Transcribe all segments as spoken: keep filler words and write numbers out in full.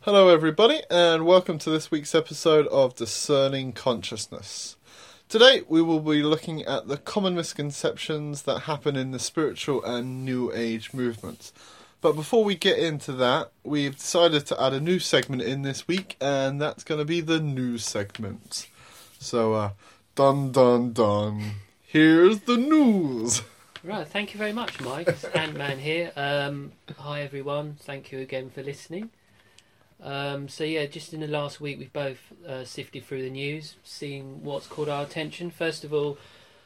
Hello everybody, and welcome to this week's episode of Discerning Consciousness. Today we will be looking at the common misconceptions that happen in the spiritual and New Age movements. But before we get into that, we've decided to add a new segment in this week, and that's going to be the news segment. So, uh, dun dun dun, here's the news! Right, thank you very much, Mike. It's Ant-Man here. Um, hi everyone, thank you again for listening. Um, so yeah, just in the last week we've both uh, sifted through the news, seen what's caught our attention. First of all,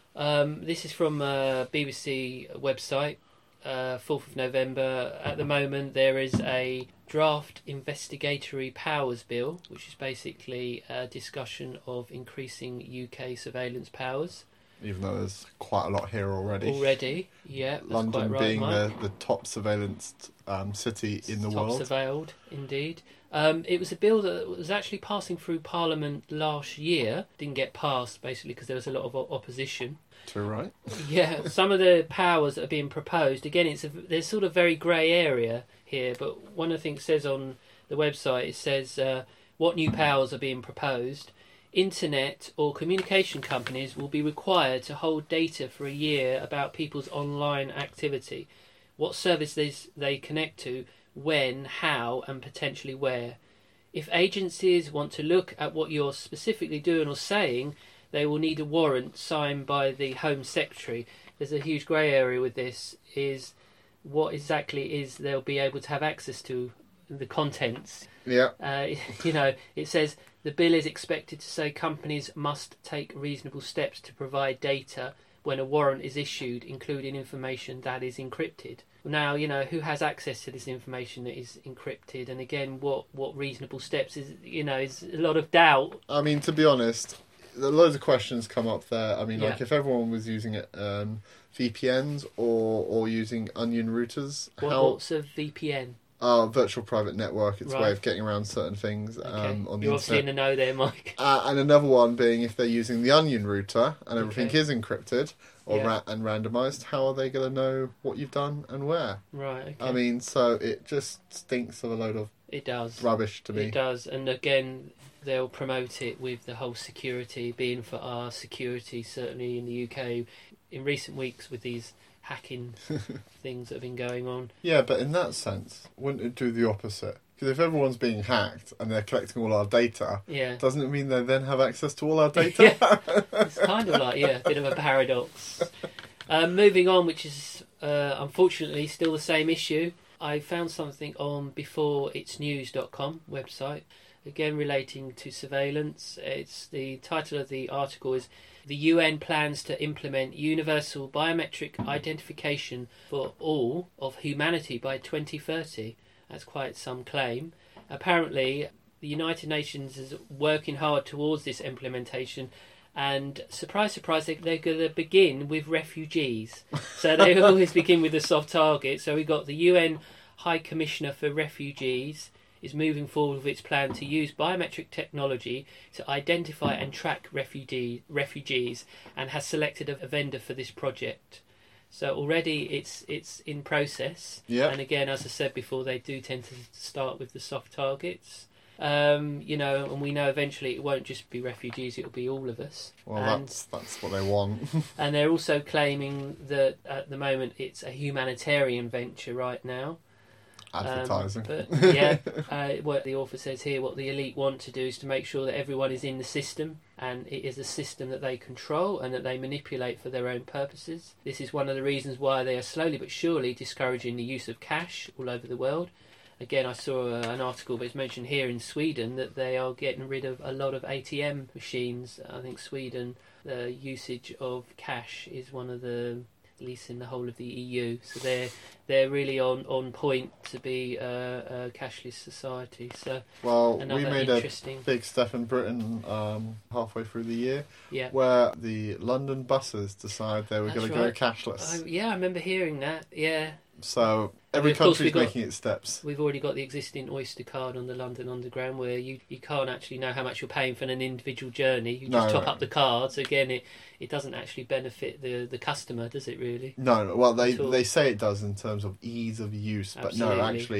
um, this is from a B B C website, uh, fourth of November. At the moment there is a draft investigatory powers bill, which is basically a discussion of increasing U K surveillance powers. Even though there's quite a lot here already. Already, yeah. That's London quite right, being Mike. the, the top surveillance um, city in the top world. Top surveilled, indeed. Um, it was a bill that was actually passing through Parliament last year. Didn't get passed, basically, because there was a lot of opposition. Too right. Yeah, some of the powers that are being proposed, again, it's a, there's sort of very grey area here, but one of the things it says on the website, it says uh, what new powers are being proposed. Internet or communication companies will be required to hold data for a year about people's online activity, what services they connect to, when, how, and potentially where. If agencies want to look at what you're specifically doing or saying, they will need a warrant signed by the Home Secretary. There's a huge grey area with this, is what exactly is they'll be able to have access to the contents. Yeah. Uh, you know, it says the bill is expected to say companies must take reasonable steps to provide data when a warrant is issued, including information that is encrypted. Now, you know, who has access to this information that is encrypted? And again, what, what reasonable steps is, you know, is a lot of doubt. I mean, to be honest, loads of questions come up there. I mean, Yeah. like if everyone was using it, um, V P Ns or, or using onion routers, What, how... What's a V P N? Uh, virtual private network, it's Right. a way of getting around certain things um, Okay. on the You're obviously in internet. the know there, Mike. Uh, and another one being if they're using the onion router and everything Okay. is encrypted or Yeah. ra- and randomised, how are they going to know what you've done and where? Right, okay. I mean, so it just stinks of a load of it does. rubbish to me. It does, and again, they'll promote it with the whole security being for our security, certainly in the U K. In recent weeks, with these hacking things that have been going on. Yeah, but in that sense, wouldn't it do the opposite? Because if everyone's being hacked and they're collecting all our data, Yeah. doesn't it mean they then have access to all our data? Yeah. It's kind of like, yeah, a bit of a paradox. Um, moving on, which is uh, unfortunately still the same issue. I found something on before its news dot com website, again relating to surveillance. It's the title of the article is "The U N plans to implement universal biometric identification for all of humanity by twenty thirty." That's quite some claim. Apparently, the United Nations is working hard towards this implementation. And surprise, surprise, they, they're going to begin with refugees. So they always begin with a soft target. So we got the U N High Commissioner for Refugees is moving forward with its plan to use biometric technology to identify and track refugee, refugees and has selected a, a vendor for this project. So already it's it's in process. Yeah. And again, as I said before, they do tend to start with the soft targets. Um, you know, and we know eventually it won't just be refugees, it'll be all of us. Well, and, that's that's what they want. and they're also claiming that at the moment it's a humanitarian venture right now. Advertising. Um, but yeah, uh, what the author says here, what the elite want to do is to make sure that everyone is in the system, and it is a system that they control and that they manipulate for their own purposes. This is one of the reasons why they are slowly but surely discouraging the use of cash all over the world. Again, I saw uh, an article, but it's mentioned here in Sweden that they are getting rid of a lot of A T M machines. I think Sweden, the usage of cash is one of the least in the whole of the E U. So they're they're really on, on point to be a, a cashless society. So well, we another made a interesting big step in Britain um, halfway through the year, yeah. where the London buses decided they were That's going to right. go cashless. I, yeah, I remember hearing that. Yeah. So every of course country's we got- making its steps. We've already got the existing Oyster card on the London Underground where you, you can't actually know how much you're paying for an individual journey. You just No, top no. up the card. So again, it, it doesn't actually benefit the, the customer, does it really? No, no, well, they At all. they say it does in terms of ease of use, but no, Absolutely. actually,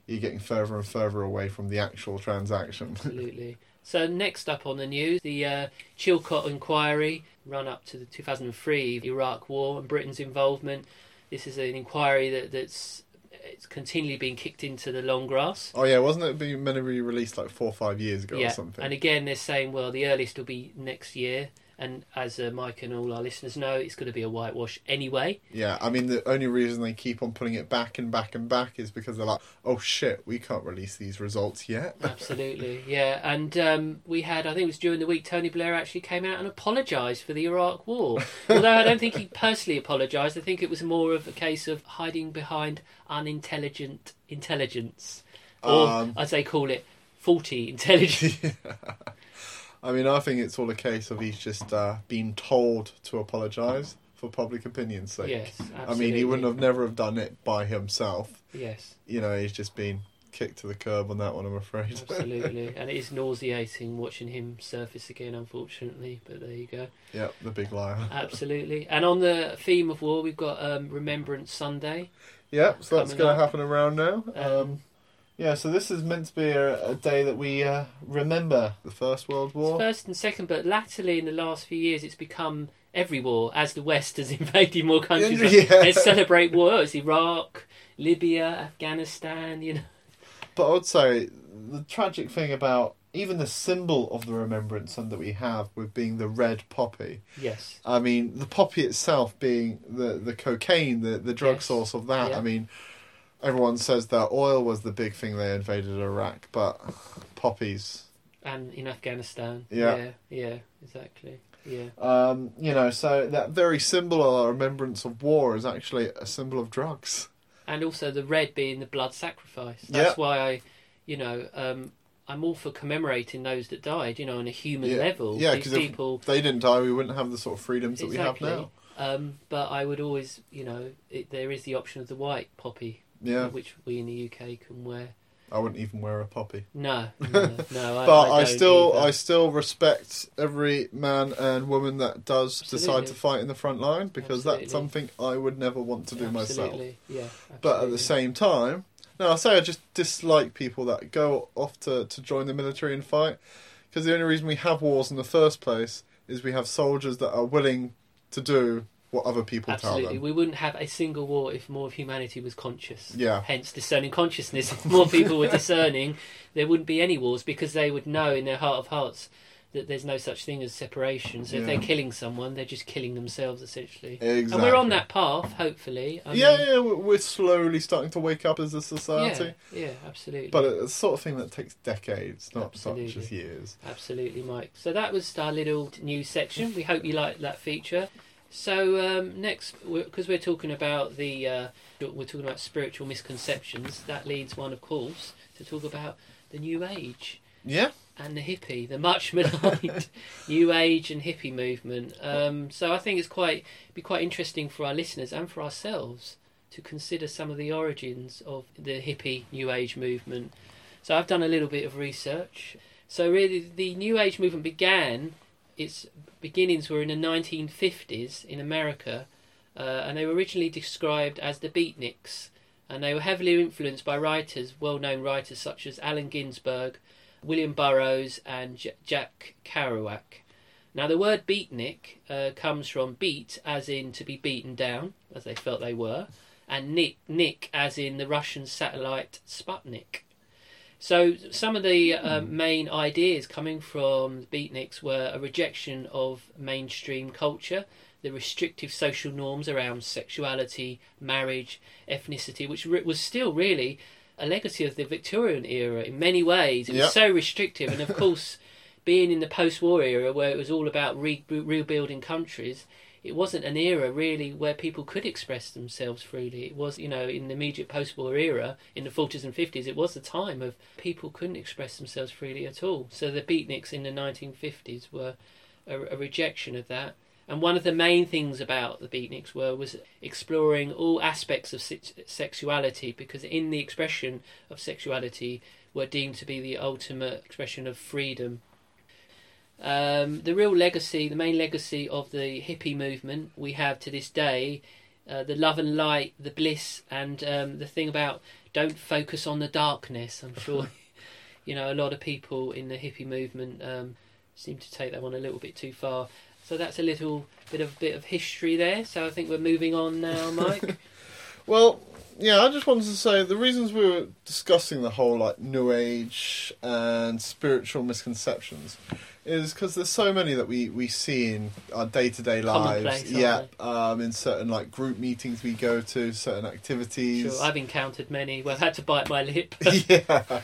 you're getting further and further away from the actual transaction. Absolutely. So next up on the news, the uh, Chilcot inquiry, run up to the two thousand three Iraq War and Britain's involvement. This is an inquiry that, that's it's continually being kicked into the long grass. Oh yeah, wasn't it being meant to be released like four or five years ago yeah. or something? And again, they're saying, well, the earliest will be next year. And as uh, Mike and all our listeners know, it's going to be a whitewash anyway. Yeah, I mean, the only reason they keep on putting it back and back and back is because they're like, oh shit, we can't release these results yet. Absolutely, yeah. And um, we had, I think it was during the week, Tony Blair actually came out and apologised for the Iraq War. Although I don't think he personally apologised. I think it was more of a case of hiding behind unintelligent intelligence. Or, Um, as they call it, faulty intelligence. I mean, I think it's all a case of he's just uh, been told to apologise for public opinion's sake. Yes, absolutely. I mean, he wouldn't have never have done it by himself. Yes. You know, he's just been kicked to the curb on that one, I'm afraid. Absolutely. And it is nauseating watching him surface again, unfortunately. But there you go. Yep, the big liar. Absolutely. And on the theme of war, we've got um, Remembrance Sunday. Yep, so that's Coming going up. to happen around now. Um, Um, yeah, so this is meant to be a, a day that we uh, remember the First World War. First and second, but latterly in the last few years, it's become every war as the West has invaded more countries. Yeah. They celebrate war. It's Iraq, Libya, Afghanistan. You know. But I would say the tragic thing about even the symbol of the Remembrance Sun that we have with being the red poppy. Yes. I mean, the poppy itself being the, the cocaine, the, the drug Yes. source of that. Yeah. I mean, everyone says that oil was the big thing they invaded Iraq, but poppies. And in Afghanistan. Yeah. Yeah. Yeah. Exactly. Yeah. Um, you know, so that very symbol of our remembrance of war is actually a symbol of drugs. And also the red being the blood sacrifice. That's Yeah. why I, you know, um, I'm all for commemorating those that died. You know, on a human Yeah. level. Yeah, These because if people. they didn't die, we wouldn't have the sort of freedoms that Exactly. we have now. Um, but I would always, you know, it, there is the option of the white poppy, Yeah, which we in the U K can wear. I wouldn't even wear a poppy. No, no, no. I, But I, I, don't still, either. I still respect every man and woman that does decide Absolutely. to fight in the front line because that's Absolutely. something I would never want to do myself. Absolutely, yeah. But at absolutely. the same time, no, I say I just dislike people that go off to, to join the military and fight because the only reason we have wars in the first place is we have soldiers that are willing to do what other people Absolutely, tell them. we wouldn't have a single war if more of humanity was conscious. Yeah. Hence, discerning consciousness. If more people were discerning, there wouldn't be any wars because they would know in their heart of hearts that there's no such thing as separation. So if Yeah. they're killing someone, they're just killing themselves essentially. Exactly. And we're on that path, hopefully. I yeah, mean, yeah, we're we're slowly starting to wake up as a society. yeah, yeah, absolutely. But it's the sort of thing that takes decades, not Absolutely. such as years. Absolutely, Mike. So that was our little news section. We hope you liked that feature. So um, next, because we're, we're talking about the, uh, we're talking about spiritual misconceptions. That leads one, of course, to talk about the New Age Yeah. and the hippie, the much maligned New Age and hippie movement. Um, so I think it's quite be quite interesting for our listeners and for ourselves to consider some of the origins of the hippie New Age movement. So I've done a little bit of research. So really, the New Age movement began. Its beginnings were in the nineteen fifties in America, uh, and they were originally described as the Beatniks, and they were heavily influenced by writers, well-known writers such as Allen Ginsberg, William Burroughs, and J- Jack Kerouac. Now, the word beatnik uh, comes from beat, as in to be beaten down, as they felt they were, and nick, nick as in the Russian satellite Sputnik. So some of the uh, main ideas coming from the beatniks were a rejection of mainstream culture, the restrictive social norms around sexuality, marriage, ethnicity, which re- was still really a legacy of the Victorian era in many ways. It was Yep. so restrictive, and of course, being in the post-war era where it was all about re- rebuilding countries, it wasn't an era really where people could express themselves freely. It was, you know, in the immediate post-war era, in the forties and fifties, it was a time of people couldn't express themselves freely at all. So the beatniks in the nineteen fifties were a, a rejection of that. And one of the main things about the beatniks were was exploring all aspects of se- sexuality, because in the expression of sexuality were deemed to be the ultimate expression of freedom. Um, the real legacy, the main legacy of the hippie movement we have to this day, uh, the love and light, the bliss, and um, the thing about don't focus on the darkness. I'm sure, you know, a lot of people in the hippie movement um, seem to take that one a little bit too far. So that's a little bit of bit of history there. So I think we're moving on now, Mike. Well, yeah, I just wanted to say the reasons we were discussing the whole like New Age and spiritual misconceptions is because there's so many that we, we see in our day-to-day lives. Commonplace, Yeah, aren't um, in certain like group meetings we go to, certain activities. Sure, I've encountered many. Well, I've had to bite my lip. Yeah.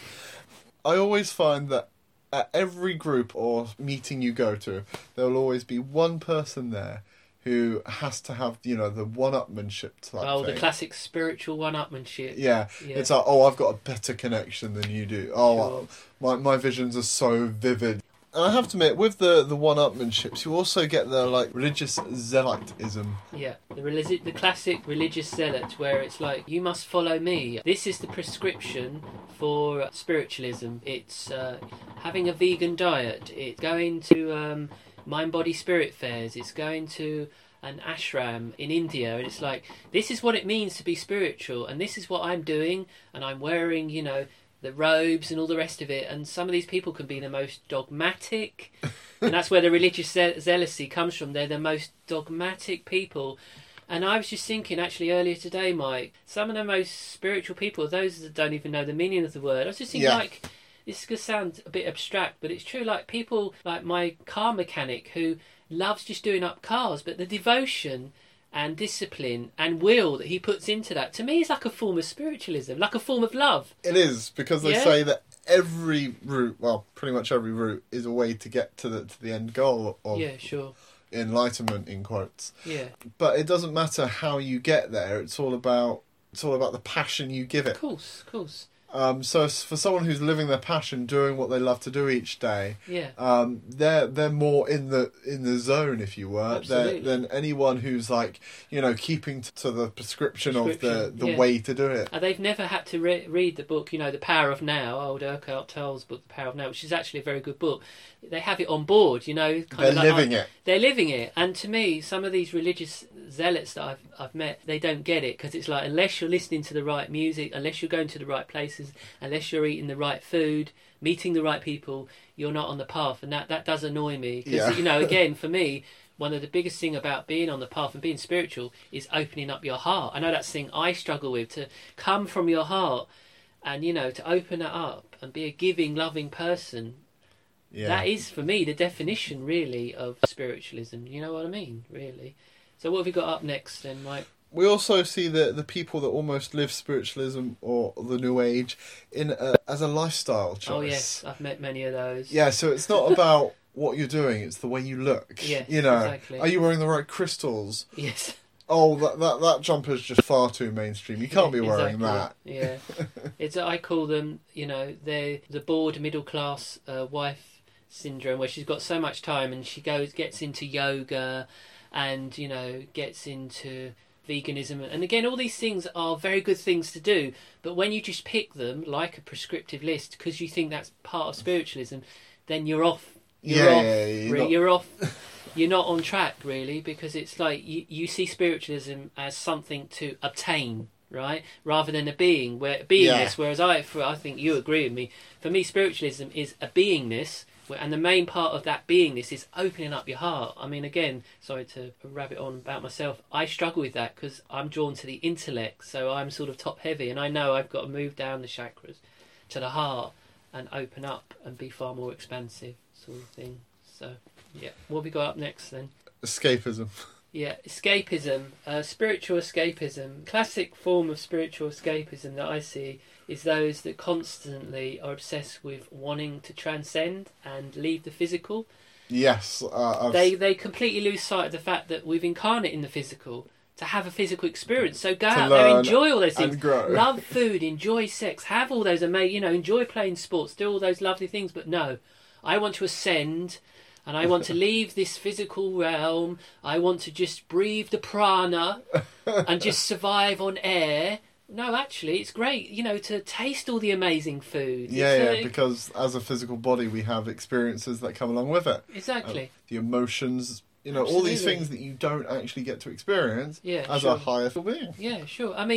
I always find that at every group or meeting you go to, there will always be one person there who has to have, you know, the one-upmanship type Oh, thing. the classic spiritual one-upmanship. Yeah. Yeah. It's like, oh, I've got a better connection than you do. Oh, Sure. my my visions are so vivid. And I have to admit, with the, the one-upmanships, you also get the, like, religious zealotism. Yeah, the religi- the classic religious zealot, where it's like, you must follow me. This is the prescription for spiritualism. It's uh, having a vegan diet. It's going to um, mind, body, spirit fairs. It's going to an ashram in India, and it's like, this is what it means to be spiritual, and this is what I'm doing, and I'm wearing, you know, the robes and all the rest of it. And some of these people can be the most dogmatic, and that's where the religious ze- zealousy comes from. They're the most dogmatic people. And I was just thinking, actually, earlier today, Mike, some of the most spiritual people are those that don't even know the meaning of the word. I was just thinking, Yeah. like, this is going to sound a bit abstract, but it's true. Like, people like my car mechanic who loves just doing up cars, but the devotion and discipline and will that he puts into that, to me, is like a form of spiritualism, like a form of love. It is, because they Yeah. say that every route, well, pretty much every route, is a way to get to the to the end goal of Yeah, sure. enlightenment, in quotes. Yeah, But it doesn't matter how you get there. It's all about it's all about the passion you give it. of course, of course. Um, so s- for someone who's living their passion, doing what they love to do each day, Yeah, um, they're they're more in the in the zone, if you were, Absolutely. than, than anyone who's like, you know, keeping t- to the prescription, of the, Prescription, the yeah. way to do it. and they've never had to re- read the book, you know, The Power of Now, old Urquhart Toll's book, The Power of Now, which is actually a very good book. They have it on board, you know. Kind They're of like, living oh, it. They're living it. And to me, some of these religious zealots that I've I've met, they don't get it, because it's like, unless you're listening to the right music, unless you're going to the right places, unless you're eating the right food, meeting the right people, you're not on the path. And that, that does annoy me. Because, Yeah. you know, again, for me, one of the biggest thing about being on the path and being spiritual is opening up your heart. I know that's the thing I struggle with, to come from your heart and, you know, to open it up and be a giving, loving person. Yeah. That is, for me, the definition, really, of spiritualism. You know what I mean, really? So what have we got up next then, Mike? We also see the the people that almost live spiritualism or the New Age in a, as a lifestyle choice. Oh, yes, I've met many of those. Yeah, so it's not about what you're doing; it's the way you look. Yeah, you know, exactly. are you wearing the right crystals? Yes. Oh, that that that jumper's just far too mainstream. You can't be wearing Exactly. that. Yeah. It's, I call them, you know, they're the bored middle class uh, wife syndrome, where she's got so much time and she goes gets into yoga and, you know, gets into veganism. And again, all these things are very good things to do, but when you just pick them like a prescriptive list because you think that's part of spiritualism, then you're off. You're Yeah, off. yeah, yeah, you're Re- not- you're off. You're not on track, really, because it's like you, you see spiritualism as something to obtain, right, rather than a being, where beingness. Yeah. Whereas I, for, I think you agree with me. For me, spiritualism is a beingness, where, and the main part of that beingness is opening up your heart. I mean, again, sorry to rabbit on about myself. I struggle with that because I'm drawn to the intellect, so I'm sort of top heavy, and I know I've got to move down the chakras to the heart and open up and be far more expansive, sort of thing. So, yeah. What have we got up next then? Escapism. Yeah, escapism, uh, spiritual escapism. Classic form of spiritual escapism that I see is those that constantly are obsessed with wanting to transcend and leave the physical. Yes, uh, I've, They they completely lose sight of the fact that we've incarnate in the physical to have a physical experience. So go To out there, learn enjoy all those things, and grow. love food, enjoy sex, have all those amazing, you know, enjoy playing sports, do all those lovely things. But no, I want to ascend. And I want to leave this physical realm. I want to just breathe the prana and just survive on air. No, actually, it's great, you know, to taste all the amazing food. yeah, It's, yeah, uh, because as a physical body, we have experiences that come along with it. exactly. Uh, the emotions, you know, all these Absolutely. things that you don't actually get to experience Yeah, as sure. a higher being. Yeah, sure. I mean,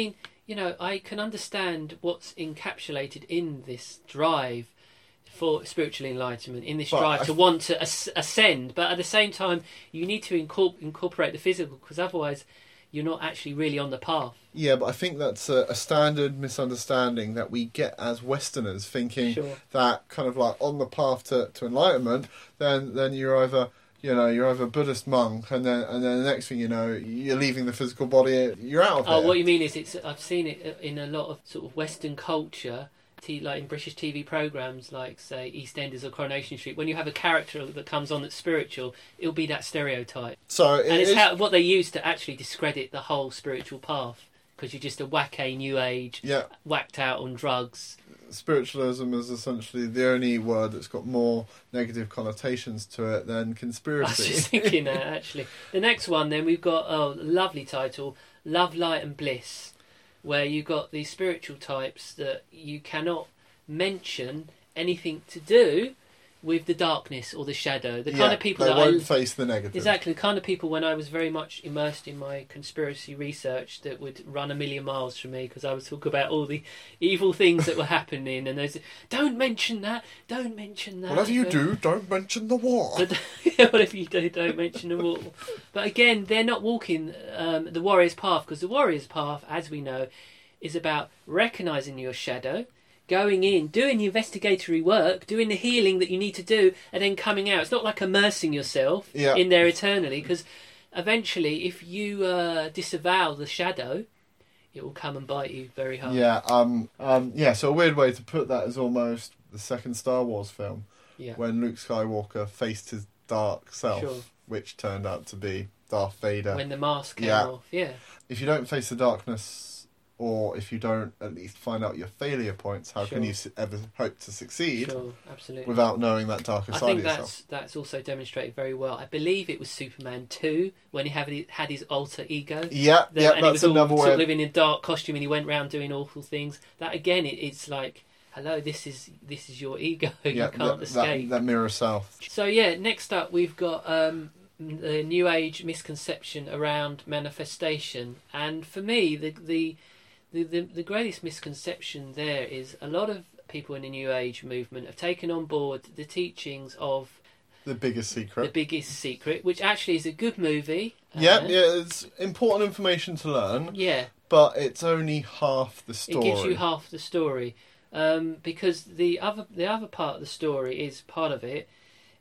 you know, I can understand what's encapsulated in this drive for spiritual enlightenment, in this But drive I- to want to as- ascend, but at the same time, you need to incorp- incorporate the physical, because otherwise, you're not actually really on the path. Yeah, but I think that's a, a standard misunderstanding that we get as Westerners, thinking Sure. that kind of like on the path to, to enlightenment, then then you're either you know you're either a Buddhist monk, and then and then the next thing you know you're leaving the physical body, you're out of Oh, here. what you mean is, it's I've seen it in a lot of sort of Western culture, t- like in British T V programmes, like say EastEnders or Coronation Street. When you have a character that comes on that's spiritual, it'll be that stereotype, So it and it's is- how, what they use to actually discredit the whole spiritual path, because you're just a wacky new age, yeah, whacked out on drugs. spiritualism is essentially the only word that's got more negative connotations to it than I was conspiracy. just thinking that, actually. The next one, then, we've got oh, a lovely title, Love, Light and Bliss, where you've got these spiritual types that you cannot mention anything to do with the darkness or the shadow. The kind Yeah, of people they that won't I... face the negative. Exactly, the kind of people when I was very much immersed in my conspiracy research that would run a million miles from me, because I would talk about all the evil things that were happening, and those, don't mention that, don't mention that. Whatever you But- do, don't mention the war. but whatever you do, don't mention them all. But again, they're not walking um, the warrior's path, because the warrior's path, as we know, is about recognising your shadow, going in, doing the investigatory work, doing the healing that you need to do, and then coming out. It's not like immersing yourself Yeah. in there eternally, because eventually, if you uh, disavow the shadow, it will come and bite you very hard. Yeah, um, um, yeah. So a weird way to put that is almost the second Star Wars film, Yeah. when Luke Skywalker faced his dark self, Sure. which turned out to be Darth Vader. When the mask came Yeah. off. Yeah. If you don't face the darkness, or if you don't at least find out your failure points, how can Sure. you s- ever hope to succeed Sure, absolutely. without knowing that darker I side think of yourself? that's that's also demonstrated very well. I believe it was Superman two when he had had his alter ego. Yeah, There- yeah, and he that's was all another sort way. of Of, living in a dark costume, and he went around doing awful things. That again, it, it's like, hello, this is this is your ego. yeah, you can't that, escape. that, that mirror self. So yeah, next up we've got um, the New Age misconception around manifestation, and for me, the the the, the, the greatest misconception there is a lot of people in the New Age movement have taken on board the teachings of The biggest The secret. Biggest Secret, which actually is a good movie. Yeah, uh, yeah, it's important information to learn, yeah. but it's only half the story. It gives you half the story, um, because the other the other part of the story is part of it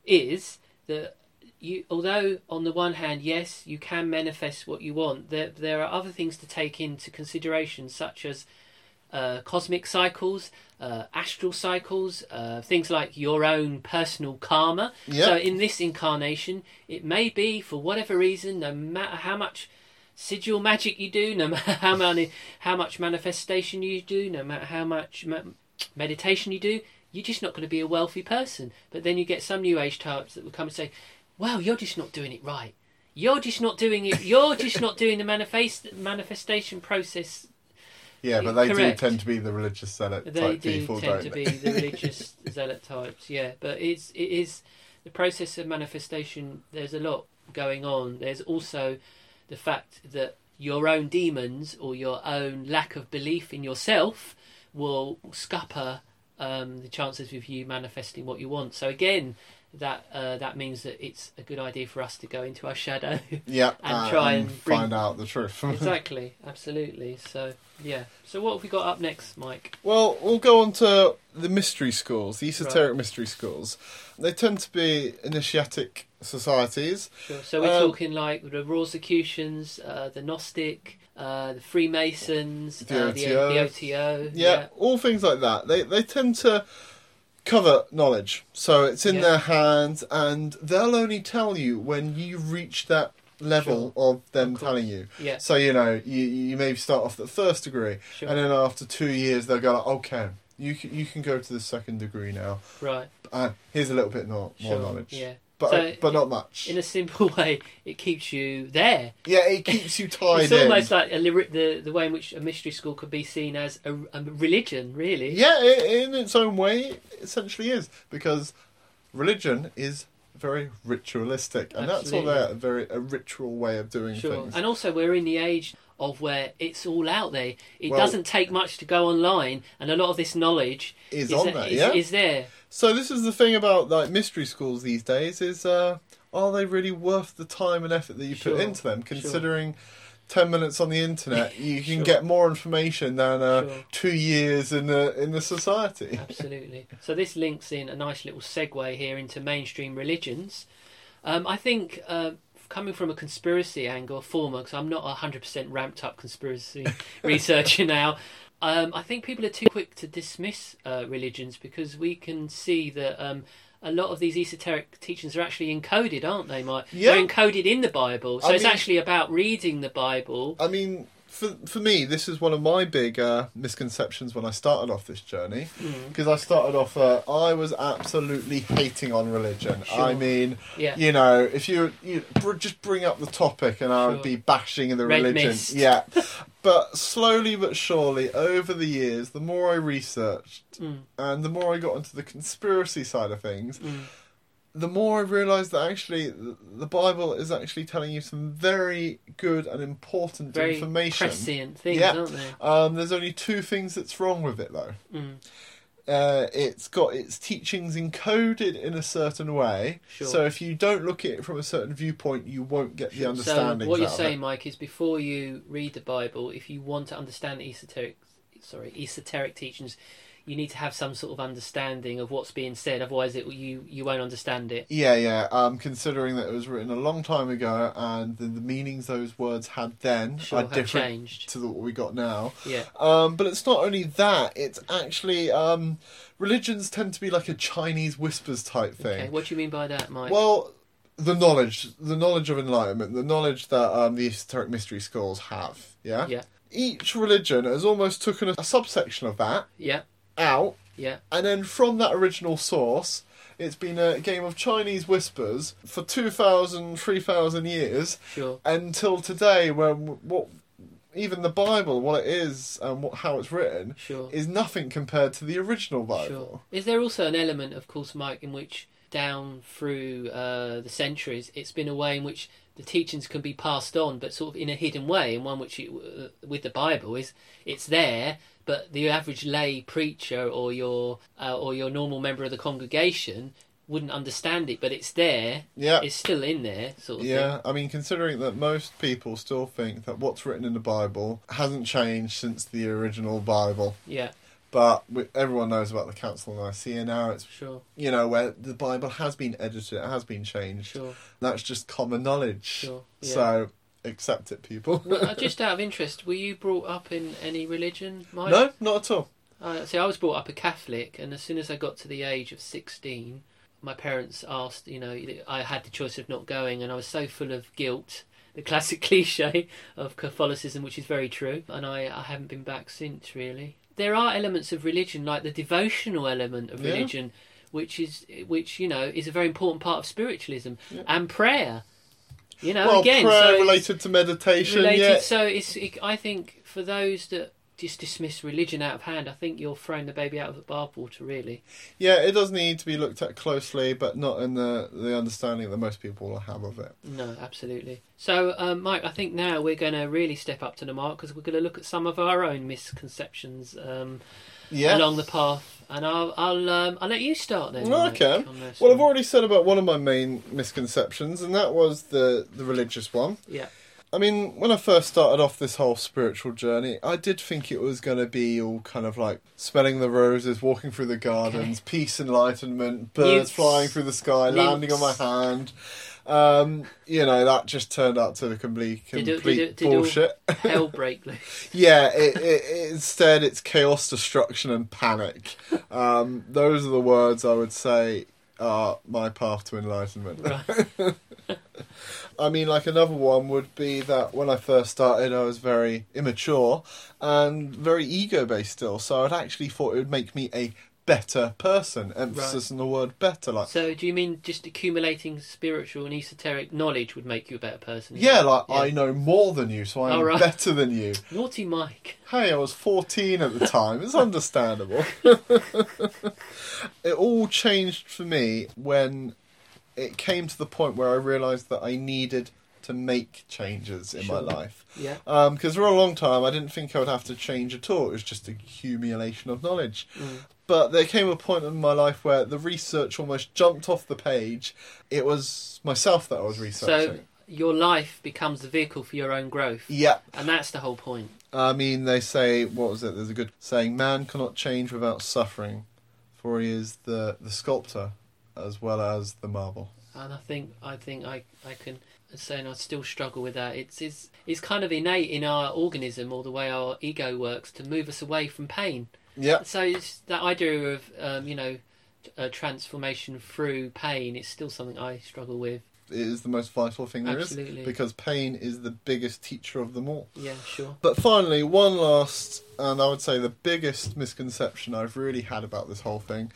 is that you, although on the one hand, yes, you can manifest what you want, there there are other things to take into consideration, such as uh, cosmic cycles, uh, astral cycles, uh, things like your own personal karma. Yeah. So in this incarnation, it may be for whatever reason, no matter how much sigil magic you do, no matter how many, how much manifestation you do, no matter how much me- meditation you do, you're just not going to be a wealthy person. But then you get some New Age types that will come and say, "Well, you're just not doing it right. You're just not doing it. You're just not doing the manifest manifestation process." Yeah, but they Correct. do tend to be the religious zealot They type do people, tend don't to they? be the religious zealot types, yeah. But it's it is the process of manifestation. There's a lot going on. There's also the fact that your own demons or your own lack of belief in yourself will scupper um, the chances of you manifesting what you want. So again, that uh, that means that it's a good idea for us to go into our shadow. Yeah, and uh, try and and bring- find out the truth. Exactly, absolutely. So yeah. So what have we got up next, Mike? Well, we'll go on to the mystery schools, the esoteric mystery schools. They tend to be initiatic societies. Sure. So we're Um, talking like the Rosicrucians, uh, the Gnostic, uh, the Freemasons, The uh, the, O T O. the O T O. Yeah, all things like that. They they tend to cover knowledge, so it's in Yeah. their hands, and they'll only tell you when you reach that level of them Of course. telling you. Yeah. So you know, you you maybe start off at the first degree, Sure. and then after two years they'll go, like, okay, you can, you can go to the second degree now. Right. Uh, here's a little bit more, more Sure. knowledge, Yeah. but So, but not much. In a simple way, it keeps you there. Yeah, it keeps you tied It's in. almost like a, lyri- the the way in which a mystery school could be seen as a, a religion, really. Yeah, it, in its own way, it essentially is, because religion is very ritualistic, and that's all Absolutely. there, a very a ritual way of doing Sure. things. And also, we're in the age of where it's all out there. It Well- doesn't take much to go online, and a lot of this knowledge Is is, on there, there, is, yeah. is there. So this is the thing about like mystery schools these days is uh, are they really worth the time and effort that you Sure, put into them? sure. Considering ten minutes on the internet, you can Sure. get more information than uh, Sure. two years in the in the society. Absolutely. So this links in a nice little segue here into mainstream religions. Um, I think uh, coming from a conspiracy angle, former, because I'm not a hundred percent ramped up conspiracy researcher now. Um, I think people are too quick to dismiss uh, religions because we can see that um, a lot of these esoteric teachings are actually encoded, aren't they, Mike? Yeah. They're encoded in the Bible. So I it's mean- actually about reading the Bible. I mean, for for me, this is one of my big uh, misconceptions when I started off this journey, Mm. because I started off. Uh, I was absolutely hating on religion. Sure. I mean, Yeah. you know, if you you br- just bring up the topic, and I would Sure. be bashing the Red religion. mist. Yeah, but slowly but surely, over the years, the more I researched Mm. and the more I got into the conspiracy side of things, Mm. the more I realised that actually th- the Bible is actually telling you some very good and important Very information. prescient things, Yeah. aren't they? Um, there's only two things that's wrong with it, though. Mm. Uh, it's got its teachings encoded in a certain way, Sure. so if you don't look at it from a certain viewpoint, you won't get the understanding. So what you're out saying, of Mike, is before you read the Bible, if you want to understand the esoteric, sorry, esoteric teachings, you need to have some sort of understanding of what's being said. Otherwise, it you you won't understand it. it. Yeah, yeah. Um, considering that it was written a long time ago, and the, the meanings those words had then Sure, are have different changed. to the, what we got now. Yeah, Um, but it's not only that; it's actually um, religions tend to be like a Chinese whispers type thing. okay. What do you mean by that, Mike? Well, the knowledge, the knowledge of enlightenment, the knowledge that um, the esoteric mystery schools have. Yeah. Yeah. Each religion has almost taken a, a subsection of that yeah, out, yeah, and then from that original source, it's been a game of Chinese whispers for two thousand, three thousand years sure. until today, when what even the Bible, what it is and what, how it's written, Sure. is nothing compared to the original Bible. Sure. Is there also an element, of course, Mike, in which down through uh, the centuries, it's been a way in which the teachings can be passed on, but sort of in a hidden way, and one which, it, uh, with the Bible, is it's there, but the average lay preacher or your uh, or your normal member of the congregation wouldn't understand it, but it's there. Yeah. It's still in there, sort of Yeah, thing. I mean, considering that most people still think that what's written in the Bible hasn't changed since the original Bible, Yeah, but we, everyone knows about the Council of Nicaea now. It's, sure, you know, where the Bible has been edited, it has been changed. sure, That's just common knowledge. sure. Yeah. So accept it, people. Well, uh, just out of interest, were you brought up in any religion, Mike? No, not at all. Uh, see, I was brought up a Catholic, and as soon as I got to the age of sixteen, my parents asked, you know, I had the choice of not going, and I was so full of guilt, the classic cliche of Catholicism, which is very true, and I, I haven't been back since, really. There are elements of religion, like the devotional element of Yeah. religion, which is, which you know, is a very important part of spiritualism, Yeah. and prayer. You know, Well, again, prayer so it's- related to meditation, related. yeah. So it's. It, I think for those that just dismiss religion out of hand, I think you're throwing the baby out of the bathwater. Really. Yeah, it does need to be looked at closely, but not in the, the understanding that most people will have of it. No, absolutely. So, um, Mike, I think now we're going to really step up to the mark because we're going to look at some of our own misconceptions um, Yeah. along the path, and I'll I'll um, I'll let you start then. Mike, Okay. on this Well, I've one. already said about one of my main misconceptions, and that was the, the religious one. Yeah. I mean, when I first started off this whole spiritual journey, I did think it was going to be all kind of like smelling the roses, walking through the gardens, peace, enlightenment, birds Newts. flying through the sky, landing on my Nymphs. hand. Um, you know, that just turned out to be complete, Did it- complete did it- did it all- bullshit. Hell break loose. Yeah, it, it, it, instead it's chaos, destruction and panic. Um, those are the words I would say are my path to enlightenment. Right. I mean, like another one would be that when I first started I was very immature and very ego-based still, so I'd actually thought it would make me a better person. Emphasis on the word better. Like, So, do you mean just accumulating spiritual and esoteric knowledge would make you a better person? yeah, like Yeah. I know more than you, so I'm Oh, right. better than you. Naughty Mike. Hey, I was fourteen at the time. It's understandable. It all changed for me when it came to the point where I realised that I needed to make changes in my Sure. life. Yeah. Because for a long time I didn't think I would have to change at all. It was just accumulation of knowledge. Mm. But there came a point in my life where the research almost jumped off the page. It was myself that I was researching. So your life becomes the vehicle for your own growth. Yeah. And that's the whole point. I mean, they say, what was it? There's a good saying, man cannot change without suffering, for he is the, the sculptor as well as the marble. And I think I think I, I can say, and I still struggle with that. It's, it's it's kind of innate in our organism, or the way our ego works, to move us away from pain. Yeah. So it's that idea of um, you know, a transformation through pain. It's still something I struggle with. It is the most vital thing there Absolutely. is, because pain is the biggest teacher of them all. Yeah, sure. But finally, one last, and I would say the biggest misconception I've really had about this whole thing.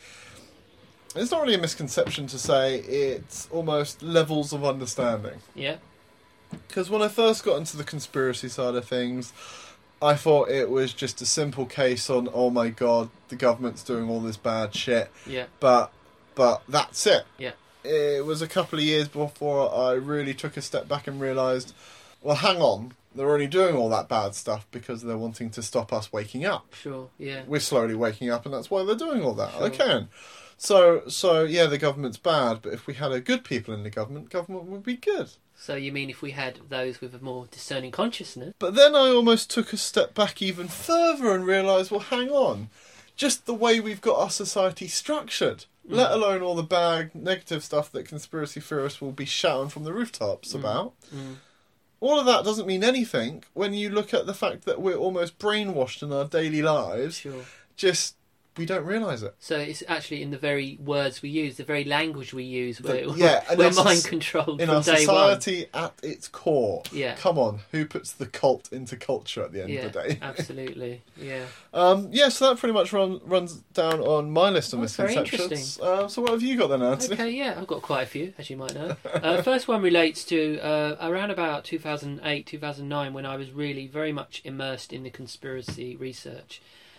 It's not really a misconception to say, it's almost levels of understanding. Yeah. Because when I first got into the conspiracy side of things, I thought it was just a simple case on, oh my god, the government's doing all this bad shit. Yeah. But, but that's it. Yeah. It was a couple of years before I really took a step back and realised, well, hang on, they're only doing all that bad stuff because they're wanting to stop us waking up. Sure. Yeah. We're slowly waking up, and that's why they're doing all that. Sure. They can. So, so yeah, the government's bad, but if we had a good people in the government, government would be good. So you mean if we had those with a more discerning consciousness? But then I almost took a step back even further and realised, well, hang on, just the way we've got our society structured, mm. let alone all the bad, negative stuff that conspiracy theorists will be shouting from the rooftops mm. about. Mm. All of that doesn't mean anything when you look at the fact that we're almost brainwashed in our daily lives. Sure. Just, we don't realise it. So it's actually in the very words we use, the very language we use, where the, yeah, we're our, mind controlled in from our day society one. at its core. Yeah. Come on, who puts the cult into culture at the end yeah, of the day? Absolutely. Yeah. Um, yeah, so that pretty much run, runs down on my list of That's very misconceptions. interesting. Uh, so what have you got then, Anthony? Okay, yeah, I've got quite a few, as you might know. Uh, first one relates to uh, around about two thousand eight, two thousand nine, when I was really very much immersed in the conspiracy research.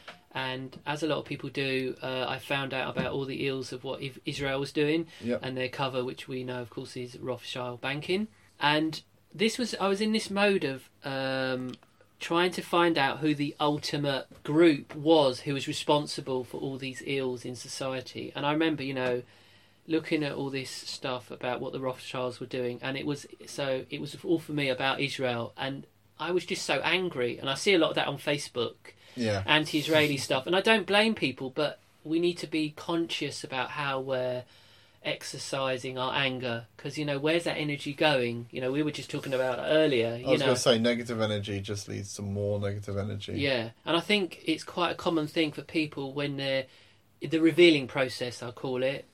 And as a lot of people do, uh, I found out about all the ills of what Israel was doing, yep. and their cover, which we know, of course, is Rothschild banking. And this was, I was in this mode of um, trying to find out who the ultimate group was who was responsible for all these ills in society. And I remember, you know, looking at all this stuff about what the Rothschilds were doing, and it was so it was all for me about Israel, and I was just so angry. And I see a lot of that on Facebook. Yeah. Anti-Israeli stuff, and I don't blame people, but we need to be conscious about how we're exercising our anger, because you know, where's that energy going? You know, we were just talking about it earlier. You I was know, going to say negative energy just leads to more negative energy. Yeah, and I think it's quite a common thing for people when they're the revealing process, I call it.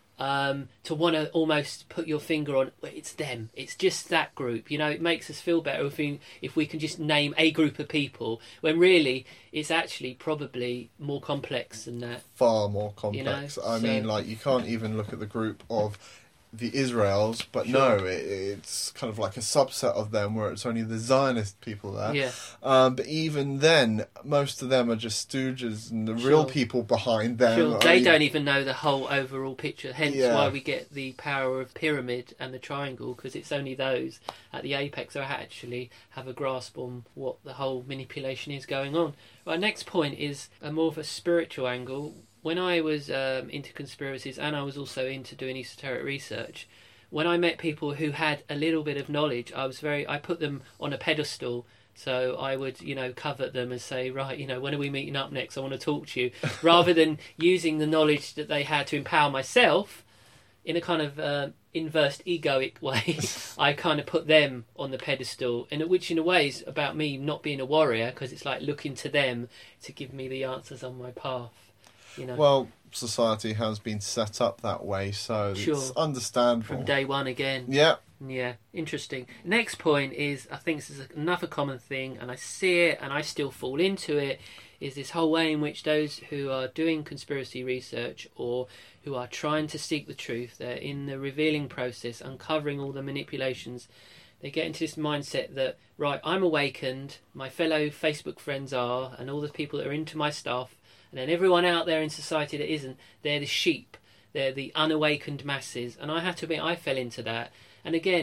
Um, to want to almost put your finger on, well, it's them, it's just that group. You know, it makes us feel better if we, if we can just name a group of people, when really it's actually probably more complex than that. Far more complex. You know? I So, mean, like, you can't even look at the group of the Israels, but Sure. no, it, it's kind of like a subset of them where it's only the Zionist people there. Yeah. Um, but even then, most of them are just stooges, and the Sure. real people behind them... Sure, are they even- don't even know the whole overall picture, hence Yeah. why we get the power of pyramid and the triangle, because it's only those at the apex who actually have a grasp on what the whole manipulation is going on. Our next point is a more of a spiritual angle. When I was um, into conspiracies, and I was also into doing esoteric research, when I met people who had a little bit of knowledge, I was very I put them on a pedestal. So I would, you know, covet them and say, right, you know, when are we meeting up next? I want to talk to you. Rather than using the knowledge that they had to empower myself in a kind of uh, inverse egoic way, I kind of put them on the pedestal, and which in a way is about me not being a warrior, because it's like looking to them to give me the answers on my path. You know. Well, society has been set up that way, so Sure. it's understandable. From day one again. Yeah. Yeah, interesting. Next point is, I think this is another common thing, and I see it, and I still fall into it, is this whole way in which those who are doing conspiracy research or who are trying to seek the truth, they're in the revealing process, uncovering all the manipulations, they get into this mindset that, right, I'm awakened, my fellow Facebook friends are, and all the people that are into my stuff, and then everyone out there in society that isn't, they're the sheep. They're the unawakened masses. And I have to admit, I fell into that. And again,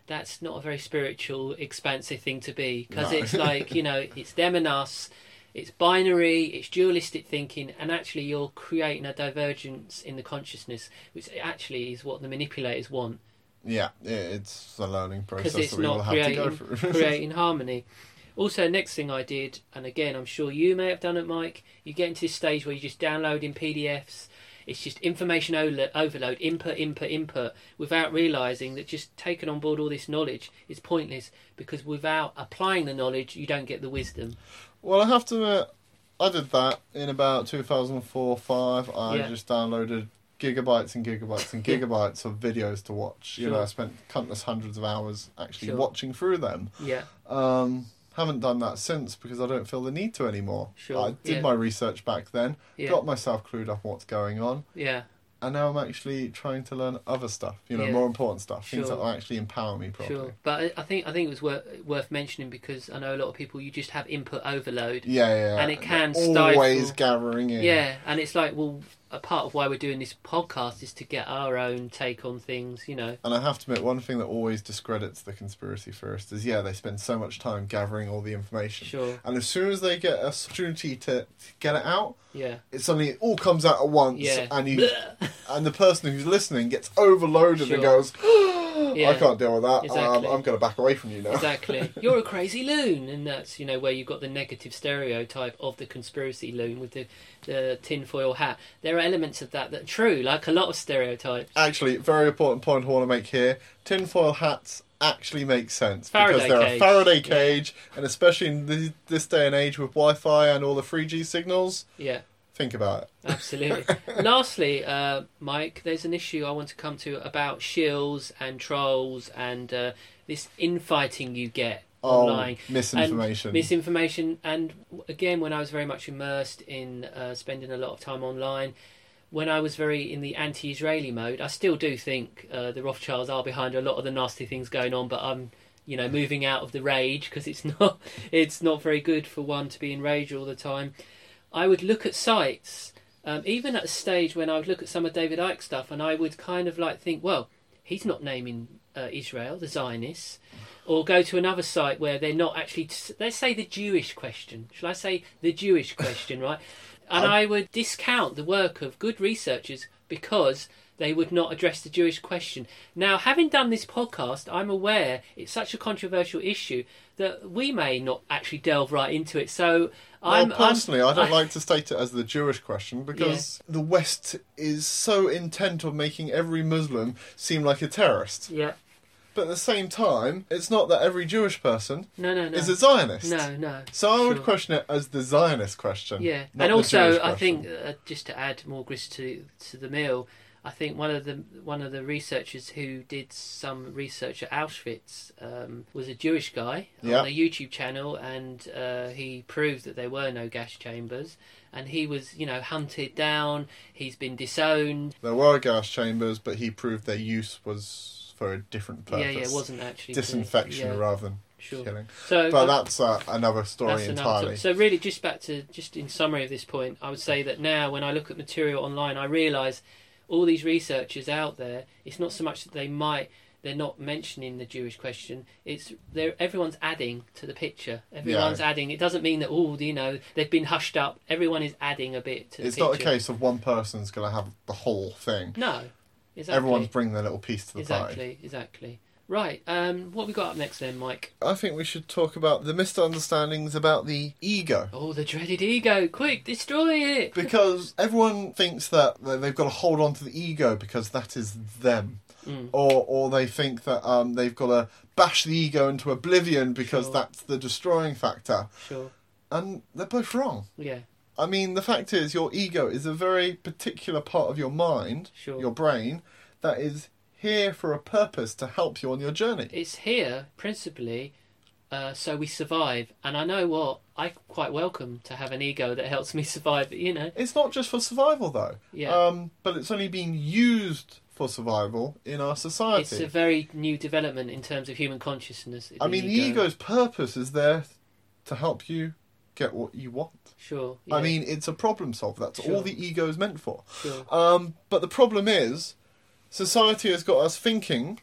that's not a very spiritual, expansive thing to be, because No. it's like, you know, it's them and us, it's binary, it's dualistic thinking, and actually you're creating a divergence in the consciousness, which actually is what the manipulators want, Yeah, it's a learning process because it's that we all not have to go creating, through. creating harmony. Also, next thing I did, and again, I'm sure you may have done it, Mike, you get into this stage where you're just downloading P D Fs, it's just information overload, input, input, input, without realising that just taking on board all this knowledge is pointless, because without applying the knowledge, you don't get the wisdom. Well, I have to admit, I did that in about two thousand four five. I Yeah. just downloaded gigabytes and gigabytes and gigabytes of videos to watch. You Sure. know, I spent countless hundreds of hours actually Sure. watching through them. Yeah, Um, haven't done that since because I don't feel the need to anymore. Sure, I did yeah. my research back then, yeah, got myself clued up on what's going on, yeah, and now I'm actually trying to learn other stuff, you know, Yeah. more important stuff, things Sure. that will actually empower me properly. sure. But I- I think I think it was worth worth mentioning, because I know a lot of people, you just have input overload. Yeah, yeah, yeah. And it can They're always stifle- gathering in. Yeah, and it's like, well, a part of why we're doing this podcast is to get our own take on things, you know. And I have to admit, one thing that always discredits the conspiracy theorists is, yeah, they spend so much time gathering all the information. Sure. And as soon as they get a opportunity to, to get it out, Yeah. it suddenly it all comes out at once, Yeah. and you and the person who's listening gets overloaded Sure. and goes, Yeah. I can't deal with that. Um, Exactly. I'm going to back away from you now. Exactly. You're a crazy loon, and that's, you know, where you've got the negative stereotype of the conspiracy loon with the the tinfoil hat. There are elements of that that are true, like a lot of stereotypes. Actually, very important point I want to make here. Tinfoil hats actually make sense Faraday because they're cage. a Faraday Yeah. cage, and especially in this, this day and age with Wi-Fi and all the three G signals, Yeah. think about it. Absolutely. Lastly, uh, Mike, there's an issue I want to come to about shills and trolls and uh, this infighting you get online. Oh, misinformation. And misinformation. And again, when I was very much immersed in uh, spending a lot of time online, when I was very in the anti-Israeli mode, I still do think uh, the Rothschilds are behind a lot of the nasty things going on, but I'm, you know, moving out of the rage because it's not, it's not very good for one to be enraged all the time. I would look at sites, um, even at a stage when I would look at some of David Icke's stuff, and I would kind of like think, well, he's not naming uh, Israel, the Zionists, or go to another site where they're not actually, let's say the Jewish question. Shall I say the Jewish question, right? And Um, I would discount the work of good researchers because they would not address the Jewish question. Now, having done this podcast, I'm aware it's such a controversial issue that we may not actually delve right into it. So, Well, I'm personally, I'm, I don't like to state it as the Jewish question because the West is so intent on making every Muslim seem like a terrorist. Yeah. But at the same time, it's not that every Jewish person No, no, no. is a Zionist. No, no. So I would Sure. question it as the Zionist question. Yeah, not and the also Jewish I question. think uh, just to add more grist to to the meal, I think one of the one of the researchers who did some research at Auschwitz um, was a Jewish guy Yeah. on a YouTube channel, and uh, he proved that there were no gas chambers, and he was, you know, hunted down. He's been disowned. There were gas chambers, but he proved their use was for a different purpose. Yeah, yeah, it wasn't actually to- disinfection yeah, rather than sure. killing. So, But uh, that's uh, another story That's another entirely. topic. So really, just back to just in summary of this point, I would say that now when I look at material online, I realise all these researchers out there. It's not so much that they might they're not mentioning the Jewish question. It's they're everyone's adding to the picture. Everyone's Yeah. adding. It doesn't mean that all you know they've been hushed up. Everyone is adding a bit to the It's picture. not a case of one person's going to have the whole thing. No, exactly. Everyone's bringing their little piece to the exactly pie. exactly. Right. Um, what we got up next then, Mike? I think we should talk about the misunderstandings about the ego. Oh, the dreaded ego! Quick, destroy it! Because everyone thinks that they've got to hold on to the ego because that is them. Mm. Or or they think that um, they've got to bash the ego into oblivion because Sure. that's the destroying factor. Sure. And they're both wrong. Yeah. I mean, the fact is, your ego is a very particular part of your mind, Sure. your brain, that is here for a purpose to help you on your journey. It's here principally uh, so we survive, and I know what I quite welcome to have an ego that helps me survive. You know, It's not just for survival, though. Yeah. Um, but it's only being used for survival in our society. it's a very new development in terms of human consciousness. I mean, the ego's purpose is there to help you get what you want. Sure. I yeah, mean, it's a problem solver. That's Sure. all the ego is meant for. sure. Um, but the problem is, society has got us thinking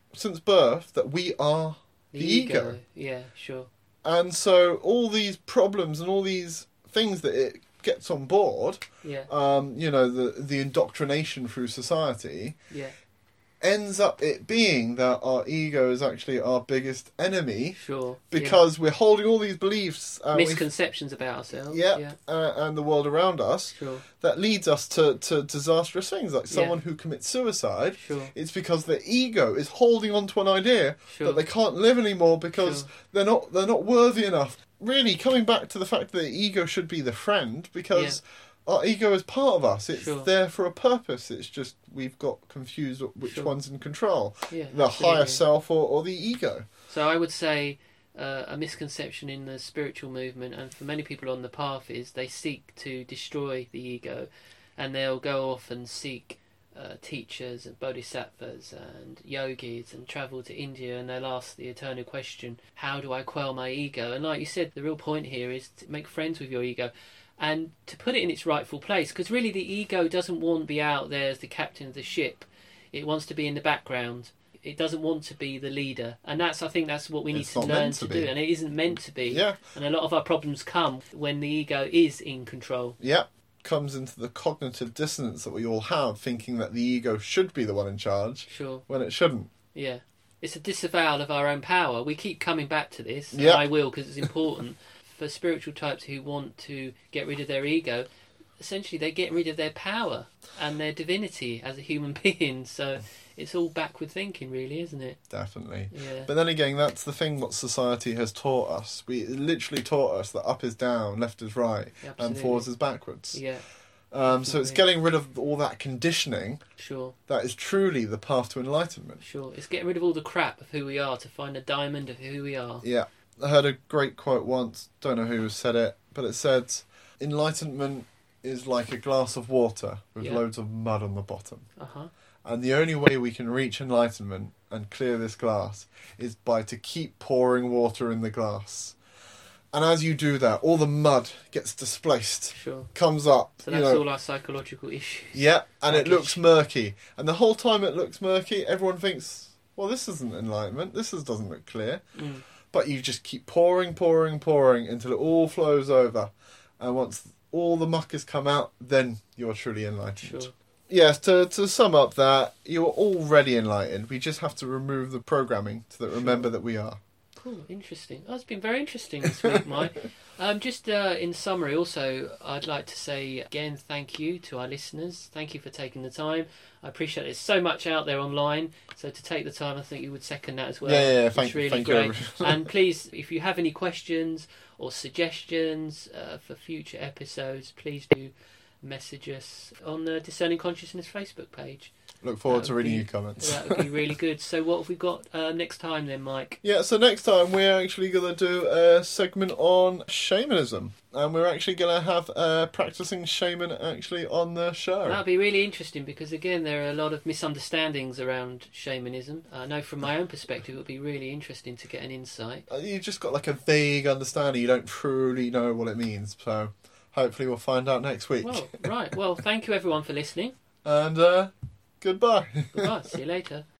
since birth that we are the, the ego. ego. Yeah, sure. And so all these problems and all these things that it gets on board, yeah. um, you know, the the indoctrination through society, yeah. ends up it being that our ego is actually our biggest enemy. Sure. Because yeah. we're holding all these beliefs. Uh, Misconceptions about ourselves. Yeah. yeah. Uh, and the world around us. Sure. That leads us to, to disastrous things. Like someone yeah. who commits suicide. Sure. It's because their ego is holding on to an idea sure. that they can't live anymore because sure. they're not they're not worthy enough. Really, coming back to the fact that the ego should be the friend, because yeah. our ego is part of us. It's sure. there for a purpose. It's just we've got confused which sure. one's in control. Yeah, the absolutely. higher self or, or the ego. So I would say uh, a misconception in the spiritual movement, and for many people on the path, is they seek to destroy the ego, and they'll go off and seek uh, teachers and bodhisattvas and yogis and travel to India, and they'll ask the eternal question, how do I quell my ego? And like you said, the real point here is to make friends with your ego and to put it in its rightful place, because really the ego doesn't want to be out there as the captain of the ship. It wants to be in the background. It doesn't want to be the leader, and that's I think that's what we need it's to learn to, to do, and it isn't meant to be. Yeah. And a lot of our problems come when the ego is in control. Yeah. Comes into the cognitive dissonance that we all have, thinking that the ego should be the one in charge, sure, when it shouldn't. Yeah, it's a disavowal of our own power. We keep coming back to this. Yeah. And I will, because it's important for spiritual types who want to get rid of their ego. Essentially, they get rid of their power and their divinity as a human being. So it's all backward thinking, really, isn't it? Definitely. Yeah. But then again, that's the thing what society has taught us. We it literally taught us that up is down, left is right, Absolutely. and forwards is backwards. Yeah. Um, so it's getting rid of all that conditioning. Sure. That is truly the path to enlightenment. Sure. It's getting rid of all the crap of who we are to find a diamond of who we are. Yeah. I heard a great quote once, don't know who said it, but it said, enlightenment is like a glass of water with Yeah. loads of mud on the bottom. Uh-huh. And the only way we can reach enlightenment and clear this glass is by to keep pouring water in the glass. And as you do that, all the mud gets displaced, Sure. comes up. So you that's know, all our psychological issues. yeah, and it Baggage. looks murky. And the whole time it looks murky, everyone thinks, well, this isn't enlightenment. This is, doesn't look clear. Mm. But you just keep pouring, pouring, pouring until it all flows over. And once all the muck has come out, then you're truly enlightened. Sure. Yes, to to sum up that, you are already enlightened. We just have to remove the programming so that remember that we are. Cool, interesting. Oh, it's been very interesting this week, Mike. Um, just uh, in summary, also, I'd like to say again thank you to our listeners. Thank you for taking the time. I appreciate there's so much out there online, so to take the time, I think you would second that as well. Yeah, yeah, yeah. It's Thank, really thank great. you. And please, if you have any questions or suggestions uh, for future episodes, please do message us on the Discerning Consciousness Facebook page. Look forward That to would reading be- your comments. That would be really good. So what have we got uh, next time then, Mike? Yeah, so next time we're actually going to do a segment on shamanism. And we're actually going to have a practicing shaman actually on the show. That'll be really interesting because, again, there are a lot of misunderstandings around shamanism. I know from my own perspective it would be really interesting to get an insight. Uh, You just got like a vague understanding. You don't truly know what it means. So hopefully we'll find out next week. Well, right. Well, thank you everyone for listening. And uh, goodbye. Goodbye. See you later.